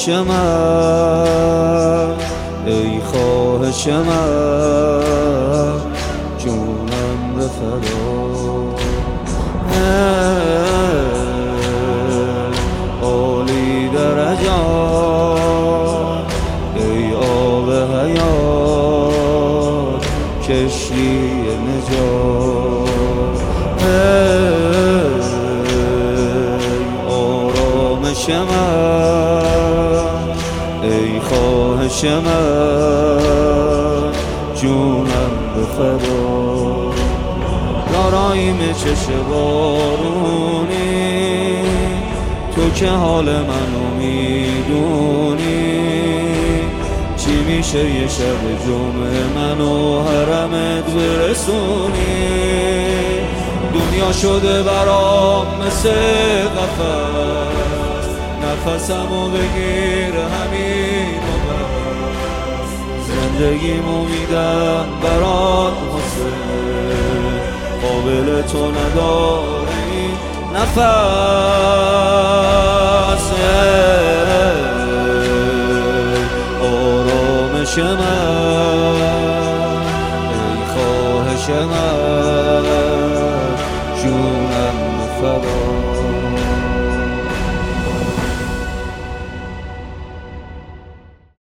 خواهش من، ای خواهش من، جونم به فدا. عالی درجات ای آب حیات، کشتی نجات، آرامش من، ای خواهش من، جونم به فدا. یاراییم چش بارونی، تو که حال منو میدونی، چی میشه یه شب جمعه منو حرمت برسونی. دنیا شده برام مثل قفس، نفسمو بگیر همین و بس، زندگیمو میدم برات حسین، قابل تو نداره این نفس. آرامش من، ای خواهش من،